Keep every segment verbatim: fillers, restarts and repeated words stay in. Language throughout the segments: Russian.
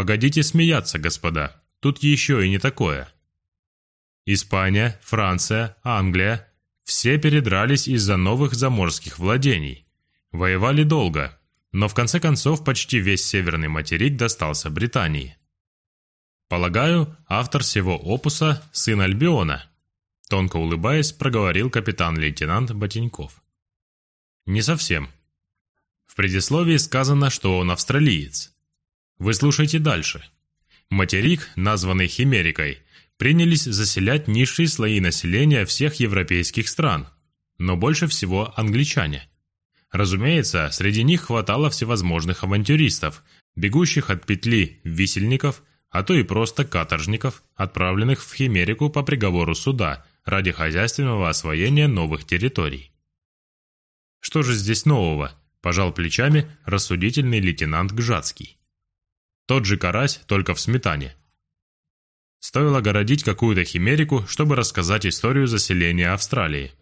Погодите смеяться, господа, тут еще и не такое. Испания, Франция, Англия – все передрались из-за новых заморских владений. Воевали долго, но в конце концов почти весь северный материк достался Британии. Полагаю, автор всего опуса – сын Альбиона, тонко улыбаясь, проговорил капитан-лейтенант Ботинков. Не совсем. В предисловии сказано, что он австралиец. Вы слушайте дальше. Материк, названный Химерикой, принялись заселять низшие слои населения всех европейских стран, но больше всего англичане. Разумеется, среди них хватало всевозможных авантюристов, бегущих от петли висельников, а то и просто каторжников, отправленных в Химерику по приговору суда ради хозяйственного освоения новых территорий. Что же здесь нового? Пожал плечами рассудительный лейтенант Гжатский. Тот же карась, только в сметане. Стоило городить какую-то химерику, чтобы рассказать историю заселения Австралии.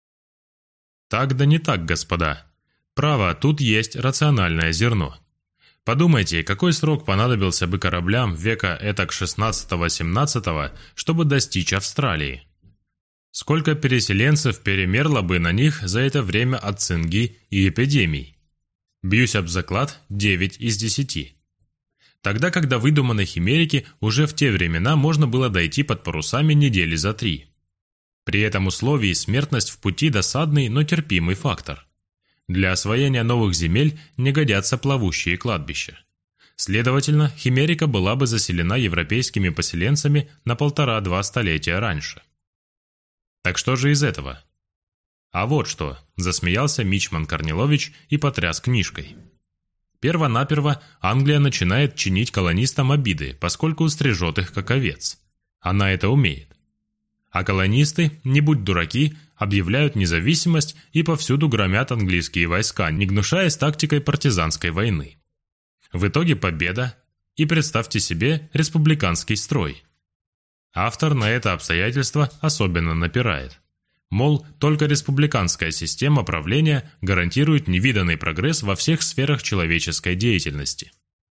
Так да не так, господа. Право, тут есть рациональное зерно. Подумайте, какой срок понадобился бы кораблям века этак шестнадцатого-семнадцатого, чтобы достичь Австралии? Сколько переселенцев перемерло бы на них за это время от цинги и эпидемий? Бьюсь об заклад, девять из десяти. Тогда, когда выдуманной химерики уже в те времена можно было дойти под парусами недели за три. При этом условии смертность в пути досадный, но терпимый фактор. Для освоения новых земель не годятся плавущие кладбища. Следовательно, химерика была бы заселена европейскими поселенцами на полтора-два столетия раньше. Так что же из этого? А вот что, засмеялся мичман Корнилович и потряс книжкой. Перво-наперво Англия начинает чинить колонистам обиды, поскольку стрижет их как овец. Она это умеет. А колонисты, не будь дураки, объявляют независимость и повсюду громят английские войска, не гнушаясь тактикой партизанской войны. В итоге победа и, представьте себе, республиканский строй. Автор на это обстоятельство особенно напирает. Мол, только республиканская система правления гарантирует невиданный прогресс во всех сферах человеческой деятельности.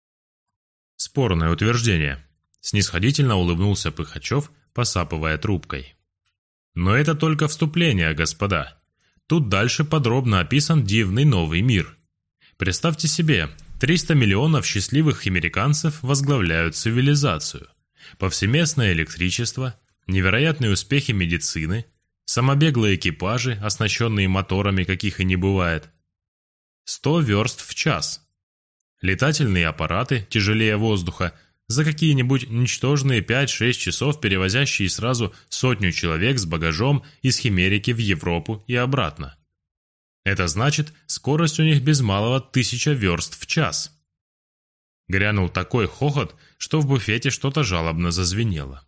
Спорное утверждение. Снисходительно улыбнулся Пыхачев, посапывая трубкой. Но это только вступление, господа. Тут дальше подробно описан дивный новый мир. Представьте себе, триста миллионов счастливых американцев возглавляют цивилизацию. Повсеместное электричество, невероятные успехи медицины, самобеглые экипажи, оснащенные моторами, каких и не бывает. Сто верст в час. Летательные аппараты, тяжелее воздуха, за какие-нибудь ничтожные пять-шесть часов перевозящие сразу сотню человек с багажом из Химерики в Европу и обратно. Это значит, скорость у них без малого тысяча верст в час. Грянул такой хохот, что в буфете что-то жалобно зазвенело.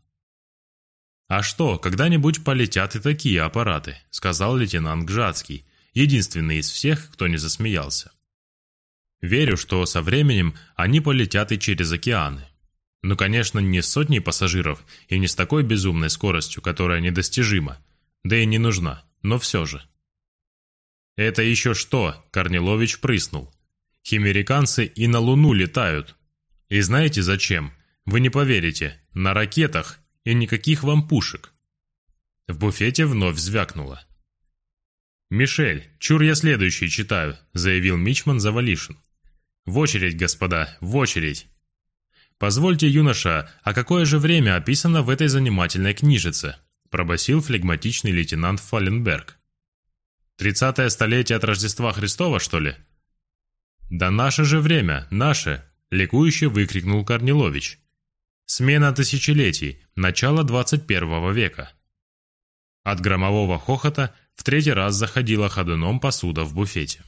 «А что, когда-нибудь полетят и такие аппараты», — сказал лейтенант Гжатский, единственный из всех, кто не засмеялся. «Верю, что со временем они полетят и через океаны. Ну, конечно, не с сотней пассажиров и не с такой безумной скоростью, которая недостижима, да и не нужна, но все же». «Это еще что?» — Корнилович прыснул. «Химериканцы и на Луну летают. И знаете зачем? Вы не поверите, на ракетах. И никаких вам пушек». В буфете вновь звякнуло. «Мишель, чур я следующий читаю», — заявил мичман Завалишин. «В очередь, господа, в очередь». «Позвольте, юноша, а какое же время описано в этой занимательной книжице?» — пробасил флегматичный лейтенант Фаленберг. «Тридцатое столетие от Рождества Христова, что ли?» «Да наше же время, наше!» — ликующе выкрикнул Корнилович. «Смена тысячелетий, начало двадцать первого века». От громового хохота в третий раз заходила ходуном посуда в буфете.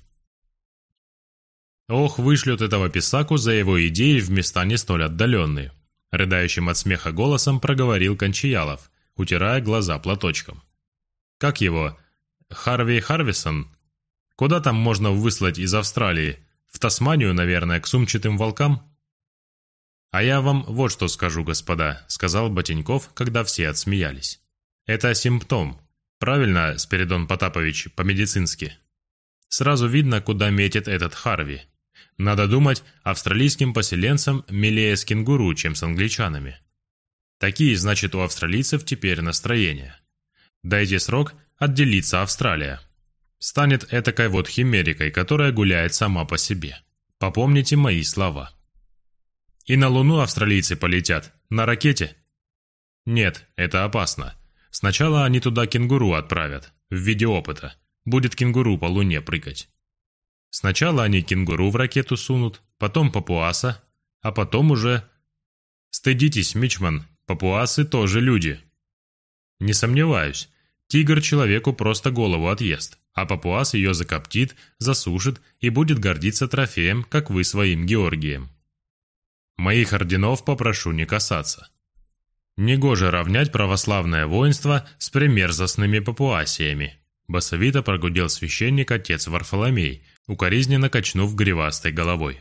«Ох, вышлют этого писаку за его идеи в места не столь отдаленные», рыдающим от смеха голосом проговорил Кончиялов, утирая глаза платочком. «Как его? Харви Харвисон? Куда там можно выслать из Австралии? В Тасманию, наверное, к сумчатым волкам?» «А я вам вот что скажу, господа», — сказал Ботинков, когда все отсмеялись. «Это симптом. Правильно, Спиридон Потапович, по-медицински. Сразу видно, куда метит этот Харви. Надо думать, австралийским поселенцам милее с кенгуру, чем с англичанами. Такие, значит, у австралийцев теперь настроения. Дайте срок, отделится Австралия. Станет этакой вот химерикой, которая гуляет сама по себе. Попомните мои слова. И на Луну австралийцы полетят. На ракете? Нет, это опасно. Сначала они туда кенгуру отправят, в виде опыта. Будет кенгуру по Луне прыгать. Сначала они кенгуру в ракету сунут, потом папуаса, а потом уже... Стыдитесь, мичман, папуасы тоже люди. Не сомневаюсь, тигр человеку просто голову отъест, а папуас ее закоптит, засушит и будет гордиться трофеем, как вы своим Георгием. Моих орденов попрошу не касаться. Негоже равнять православное воинство с примерзостными папуасиями, басовито прогудел священник отец Варфоломей, укоризненно качнув гривастой головой.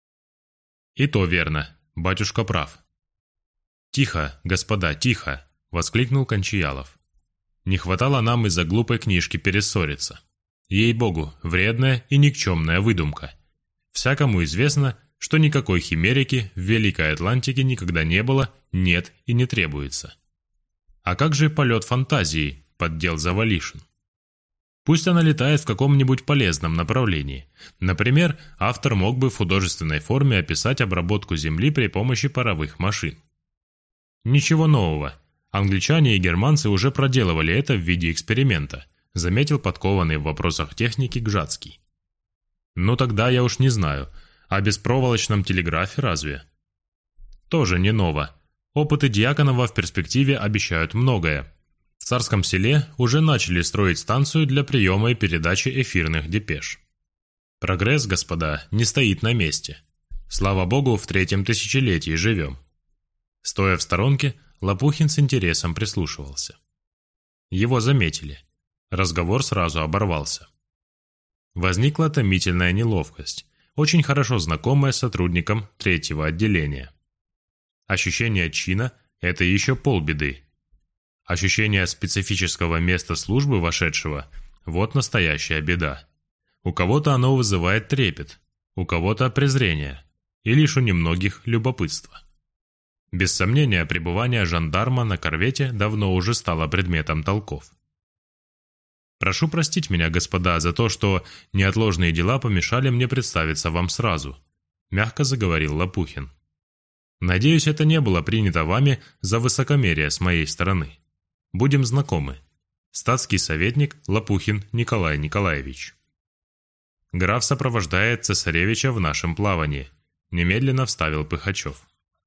И то верно, батюшка прав. Тихо, господа, тихо, воскликнул Кончиялов. Не хватало нам из-за глупой книжки перессориться. Ей-богу, вредная и никчемная выдумка. Всякому известно, что никакой химерики в Великой Атлантике никогда не было, нет и не требуется. А как же полет фантазии, поддел Завалишин? Пусть она летает в каком-нибудь полезном направлении. Например, автор мог бы в художественной форме описать обработку Земли при помощи паровых машин. Ничего нового. Англичане и германцы уже проделывали это в виде эксперимента, заметил подкованный в вопросах техники Гжатский. Ну тогда я уж не знаю, о беспроволочном телеграфе разве? Тоже не ново. Опыты Дьяконова в перспективе обещают многое. В Царском Селе уже начали строить станцию для приема и передачи эфирных депеш. Прогресс, господа, не стоит на месте. Слава богу, в третьем тысячелетии живем. Стоя в сторонке, Лопухин с интересом прислушивался. Его заметили. Разговор сразу оборвался. Возникла томительная неловкость, очень хорошо знакомая сотрудникам третьего отделения. Ощущение чина – это еще полбеды. Ощущение специфического места службы вошедшего – вот настоящая беда. У кого-то оно вызывает трепет, у кого-то презрение, и лишь у немногих любопытство. Без сомнения, пребывание жандарма на корвете давно уже стало предметом толков. «Прошу простить меня, господа, за то, что неотложные дела помешали мне представиться вам сразу», – мягко заговорил Лопухин. «Надеюсь, это не было принято вами за высокомерие с моей стороны. Будем знакомы. Статский советник Лопухин Николай Николаевич». «Граф сопровождает цесаревича в нашем плавании», – немедленно вставил Пыхачев.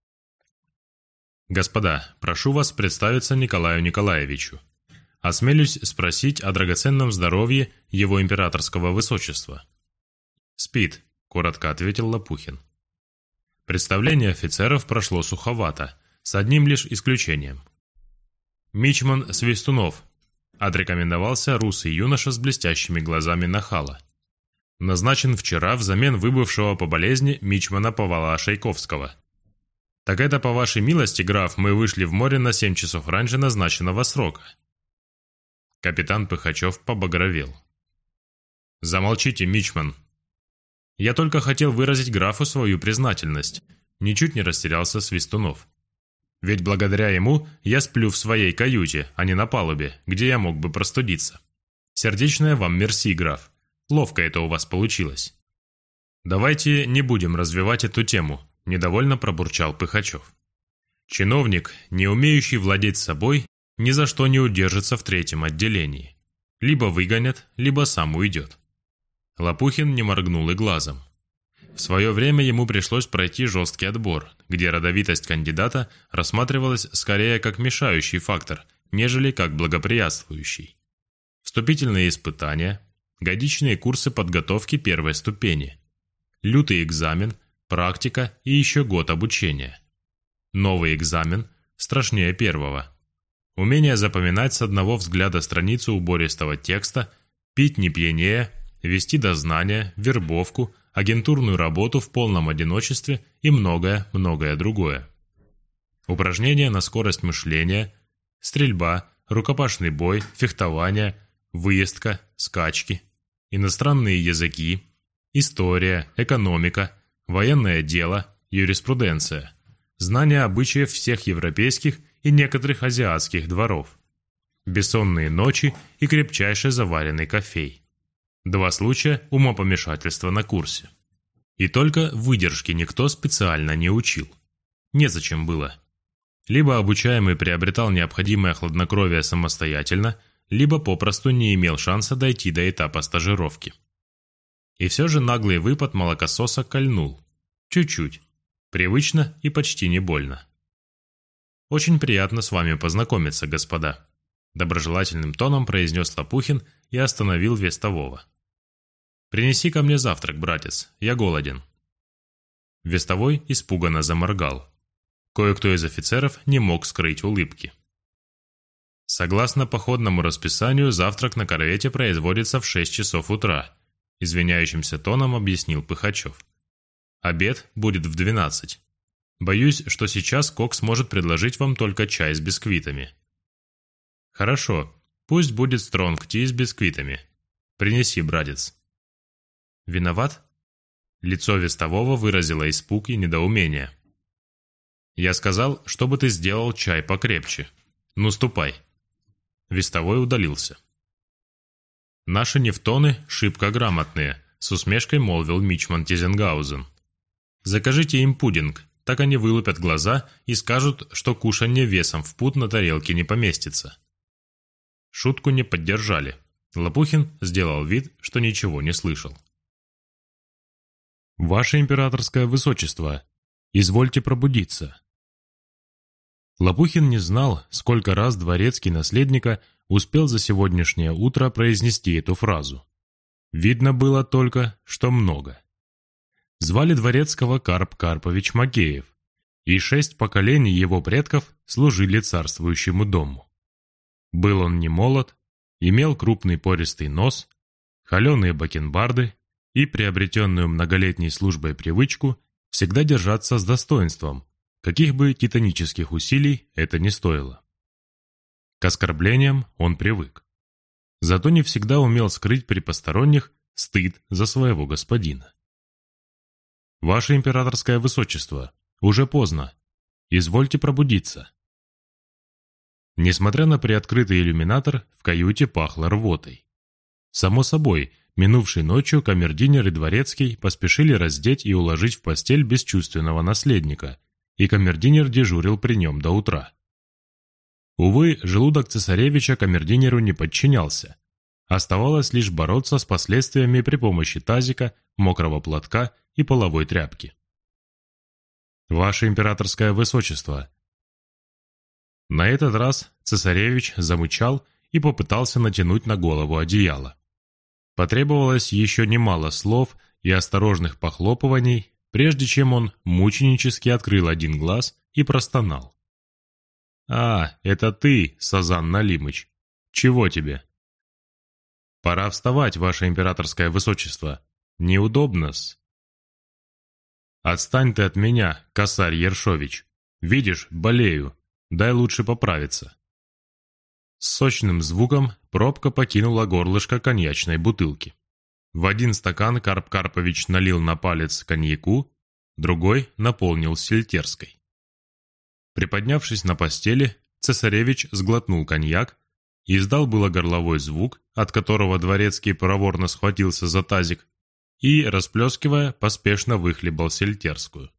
«Господа, прошу вас представиться Николаю Николаевичу. Осмелюсь спросить о драгоценном здоровье его императорского высочества». «Спит», – коротко ответил Лопухин. Представление офицеров прошло суховато, с одним лишь исключением. «Мичман Свистунов», – отрекомендовался русый юноша с блестящими глазами нахала. «Назначен вчера взамен выбывшего по болезни мичмана Павла Шайковского». «Так это, по вашей милости, граф, мы вышли в море на семь часов раньше назначенного срока». Капитан Пыхачев побагровел. «Замолчите, мичман. Я только хотел выразить графу свою признательность», – ничуть не растерялся Свистунов. «Ведь благодаря ему я сплю в своей каюте, а не на палубе, где я мог бы простудиться. Сердечное вам мерси, граф. Ловко это у вас получилось». «Давайте не будем развивать эту тему», – недовольно пробурчал Пыхачев. «Чиновник, не умеющий владеть собой, ни за что не удержится в третьем отделении. Либо выгонят, либо сам уйдет». Лопухин не моргнул и глазом. В свое время ему пришлось пройти жесткий отбор, где родовитость кандидата рассматривалась скорее как мешающий фактор, нежели как благоприятствующий. Вступительные испытания, годичные курсы подготовки первой ступени, лютый экзамен, практика и еще год обучения. Новый экзамен страшнее первого. Умение запоминать с одного взгляда страницу убористого текста, пить не пьянее, вести дознание, вербовку, агентурную работу в полном одиночестве и многое-многое другое. Упражнения на скорость мышления, стрельба, рукопашный бой, фехтование, выездка, скачки, иностранные языки, История, экономика, военное дело, юриспруденция, знание обычаев всех европейских и некоторых азиатских дворов, бессонные ночи и крепчайше заваренный кофей. Два случая умопомешательства на курсе. И только выдержки никто специально не учил. Незачем было. Либо обучаемый приобретал необходимое хладнокровие самостоятельно, либо попросту не имел шанса дойти до этапа стажировки. И все же наглый выпад молокососа кольнул. Чуть-чуть. Привычно и почти не больно. «Очень приятно с вами познакомиться, господа», – доброжелательным тоном произнес Лопухин и остановил вестового. «Принеси ко мне завтрак, братец, я голоден». Вестовой испуганно заморгал. Кое-кто из офицеров не мог скрыть улыбки. «Согласно походному расписанию, завтрак на корвете производится в шесть часов утра», – извиняющимся тоном объяснил Пыхачев. «Обед будет в двенадцать. Боюсь, что сейчас кок сможет предложить вам только чай с бисквитами». «Хорошо, пусть будет стронг-ти с бисквитами. Принеси, братец». «Виноват?» Лицо вестового выразило испуг и недоумение. «Я сказал, чтобы ты сделал чай покрепче. Ну, ступай». Вестовой удалился. «Наши нефтоны шибко грамотные», — с усмешкой молвил мичман Тизенгаузен. «Закажите им пудинг, так они вылупят глаза и скажут, что кушанье весом в пуд на тарелке не поместится». Шутку не поддержали. Лопухин сделал вид, что ничего не слышал. «Ваше императорское высочество, извольте пробудиться». Лопухин не знал, сколько раз дворецкий наследника успел за сегодняшнее утро произнести эту фразу. Видно было только, что много. Звали дворецкого Карп Карпович Макеев, и шесть поколений его предков служили царствующему дому. Был он не молод, имел крупный пористый нос, холеные бакенбарды и приобретенную многолетней службой привычку всегда держаться с достоинством, каких бы титанических усилий это ни стоило. К оскорблениям он привык. Зато не всегда умел скрыть при посторонних стыд за своего господина. «Ваше императорское высочество, уже поздно. Извольте пробудиться». Несмотря на приоткрытый иллюминатор, в каюте пахло рвотой. Само собой, минувшей ночью камердинер и дворецкий поспешили раздеть и уложить в постель бесчувственного наследника, и камердинер дежурил при нем до утра. Увы, желудок цесаревича камердинеру не подчинялся. Оставалось лишь бороться с последствиями при помощи тазика, мокрого платка и половой тряпки. «Ваше императорское высочество». На этот раз цесаревич замычал и попытался натянуть на голову одеяло. Потребовалось еще немало слов и осторожных похлопываний, прежде чем он мученически открыл один глаз и простонал. «А, это ты, Сазан Налимыч. Чего тебе?» «Пора вставать, ваше императорское высочество. Неудобно-с». «Отстань ты от меня, косарь Ершович. Видишь, болею. Дай лучше поправиться». С сочным звуком пробка покинула горлышко коньячной бутылки. В один стакан Карп Карпович налил на палец коньяку, другой наполнил сельтерской. Приподнявшись на постели, цесаревич сглотнул коньяк и издал было горловой звук, от которого дворецкий проворно схватился за тазик и, расплескивая, поспешно выхлебал сельтерскую.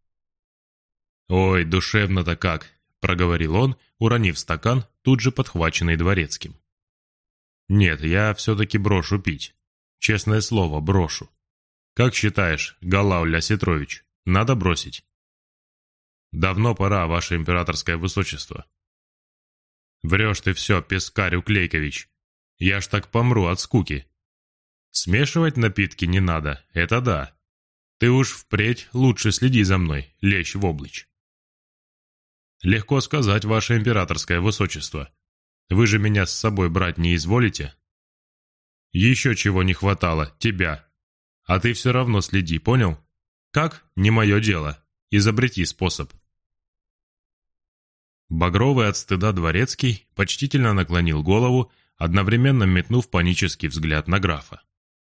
«Ой, душевно-то как!» — проговорил он, уронив стакан, тут же подхваченный дворецким. «Нет, я все-таки брошу пить. Честное слово, брошу. Как считаешь, Галау Ляситрович, надо бросить?» «Давно пора, ваше императорское высочество». «Врешь ты все, пескарь Уклейкович. Я ж так помру от скуки. Смешивать напитки не надо, это да. Ты уж впредь лучше следи за мной, лещ в облачь». «Легко сказать, ваше императорское высочество. Вы же меня с собой брать не изволите?» «Еще чего не хватало, тебя. А ты все равно следи, понял? Как? Не мое дело. Изобрети способ». Багровый от стыда дворецкий почтительно наклонил голову, одновременно метнув панический взгляд на графа.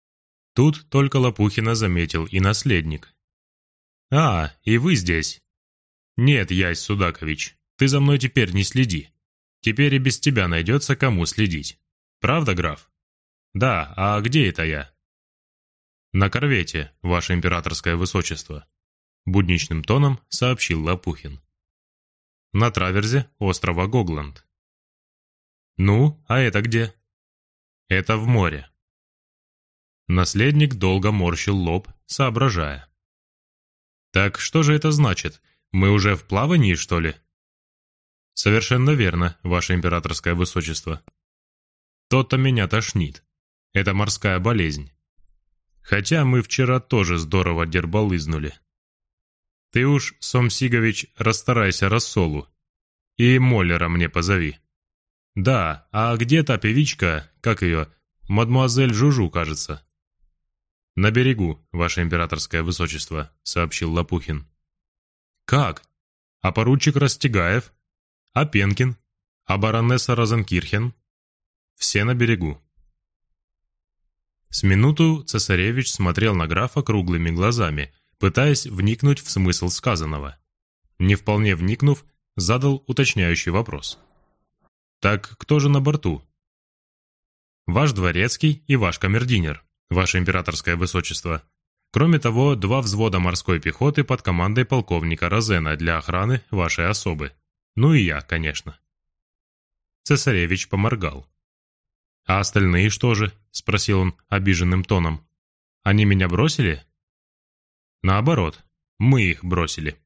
Тут только Лопухина заметил и наследник. «А, и вы здесь?» «Нет, Ясь Судакович, ты за мной теперь не следи. Теперь и без тебя найдется, кому следить. Правда, граф?» «Да, а где это я?» «На корвете, ваше императорское высочество», — будничным тоном сообщил Лопухин. «На траверзе острова Гогланд». «Ну, а это где?» «Это в море». Наследник долго морщил лоб, соображая. «Так что же это значит? Мы уже в плавании, что ли?» «Совершенно верно, ваше императорское высочество. То-то меня тошнит. Это морская болезнь. Хотя мы вчера тоже здорово дербалызнули. Ты уж, Сомсигович, расстарайся рассолу. И Моллера мне позови. Да, а где та певичка, как ее, мадмуазель Жужу, кажется?» «На берегу, ваше императорское высочество», — сообщил Лопухин. «Как? А поручик Растегаев? А Пенкин? А баронесса Розенкирхен?» «Все на берегу». С минуту цесаревич смотрел на графа круглыми глазами, пытаясь вникнуть в смысл сказанного. Не вполне вникнув, задал уточняющий вопрос. «Так кто же на борту?» «Ваш дворецкий и ваш камердинер, ваше императорское высочество. Кроме того, два взвода морской пехоты под командой полковника Розена для охраны вашей особы. Ну и я, конечно». Цесаревич поморгал. «А остальные что же?» — спросил он обиженным тоном. «Они меня бросили?» «Наоборот, мы их бросили».